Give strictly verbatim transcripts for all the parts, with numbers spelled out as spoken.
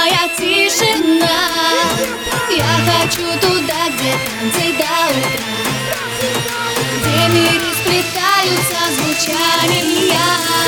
ночная тишина. Я хочу туда, где танцы до утра, где миры сплетаются звучания.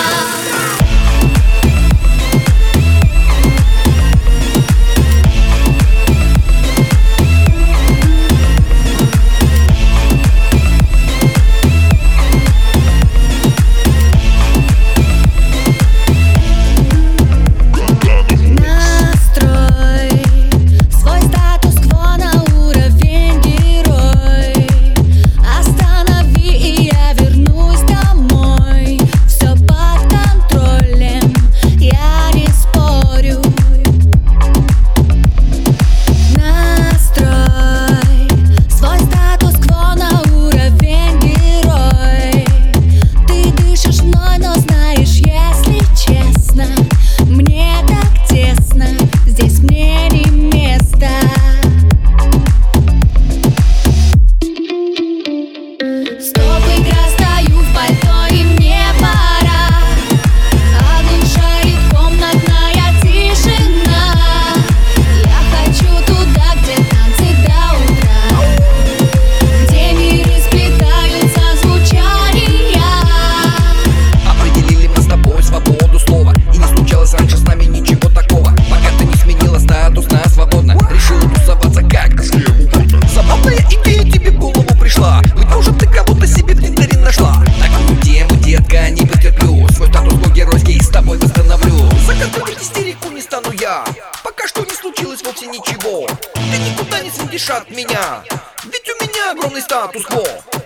Пока что не случилось вовсе ничего. Ты никуда не свинтишь от меня, ведь у меня огромный статус-кво.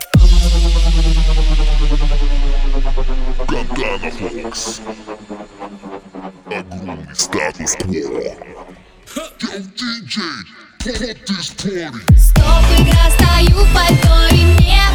Кантана Фокс. Огромный статус-кво. Yo, ди джей, put this party. Стоп, игра, стою в пальто и мне